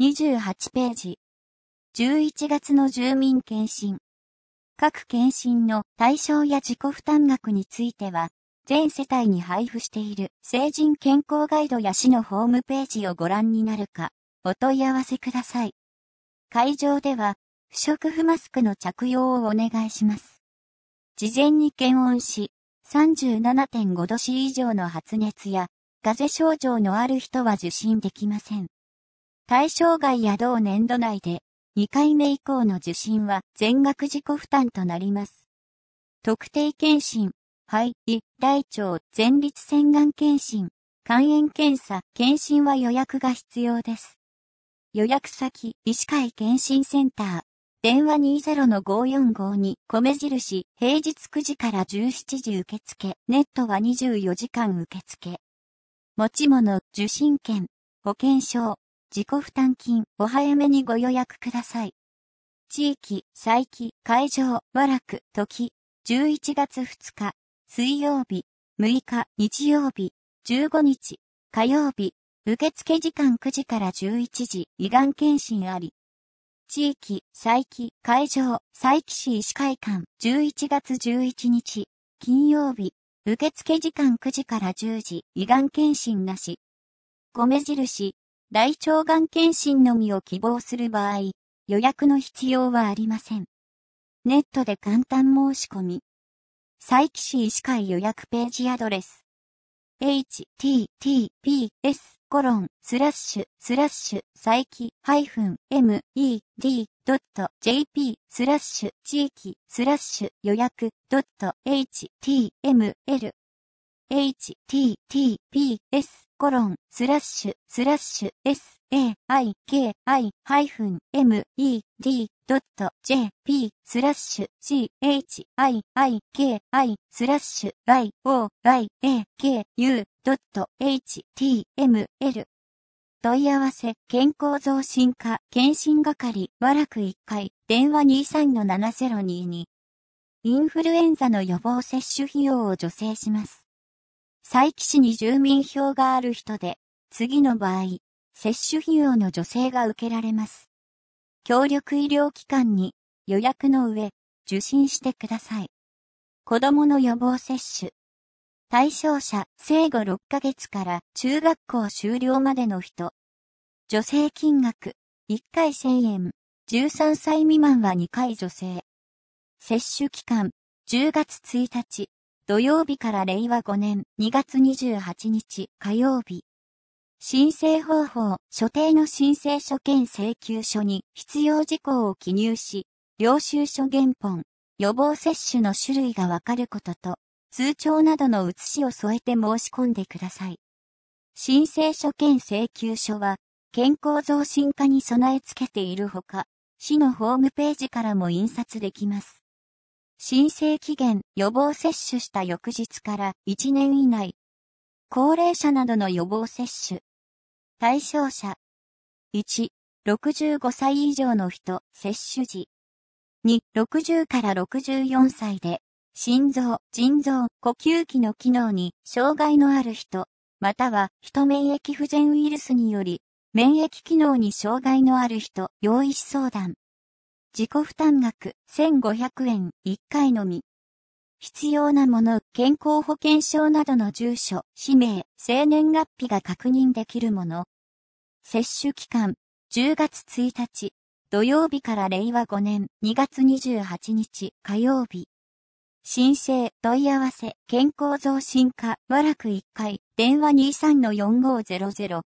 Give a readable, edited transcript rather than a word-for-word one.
28ページ。11月の住民検診。各検診の対象や自己負担額については、全世帯に配布している成人健康ガイドや市のホームページをご覧になるか、お問い合わせください。会場では、不織布マスクの着用をお願いします。事前に検温し、37.5 度 C 以上の発熱や、風邪症状のある人は受診できません。対象外や同年度内で、2回目以降の受診は全額自己負担となります。特定検診、肺、胃、大腸、前立腺がん検診、肝炎検査、検診は予約が必要です。予約先、医師会検診センター、電話 20-5452、米印、平日9時から17時受付、ネットは24時間受付。持ち物、受診券、保険証、自己負担金、お早めにご予約ください。地域、佐伯、会場、和楽、時、11月2日、水曜日、6日、日曜日、15日、火曜日、受付時間9時から11時、胃がん検診あり。地域、佐伯、会場、佐伯市医師会館、11月11日、金曜日、受付時間9時から10時、胃がん検診なし。米印、大腸がん検診のみを希望する場合、予約の必要はありません。ネットで簡単申し込み。佐伯市医師会予約ページアドレス。https://佐伯-med.jp/ 地域予約 .html https://saiki-saifun-med.jp/chiki-saiki-yoyaku.html 問い合わせ、健康増進課、検診係、和楽1階、電話 23-7022。インフルエンザの予防接種費用を助成します。佐伯市に住民票がある人で、次の場合、接種費用の助成が受けられます。協力医療機関に予約の上、受診してください。子供の予防接種。対象者、生後6ヶ月から中学校修了までの人。助成金額、1回1000円。13歳未満は2回助成。接種期間、10月1日、土曜日から令和5年2月28日火曜日。申請方法、所定の申請書兼請求書に必要事項を記入し、領収書原本、予防接種の種類がわかることと、通帳などの写しを添えて申し込んでください。申請書兼請求書は、健康増進課に備え付けているほか、市のホームページからも印刷できます。申請期限、予防接種した翌日から1年以内。高齢者などの予防接種。対象者。1、65歳以上の人、接種時。2、60から64歳で、心臓、腎臓、呼吸器の機能に障害のある人、または、人免疫不全ウイルスにより、免疫機能に障害のある人、要医師相談。自己負担額、1500円、1回のみ。必要なもの、健康保険証などの住所、氏名、生年月日が確認できるもの。接種期間、10月1日、土曜日から令和5年2月28日火曜日。申請、問い合わせ、健康増進課、和楽1階、電話 23-4500、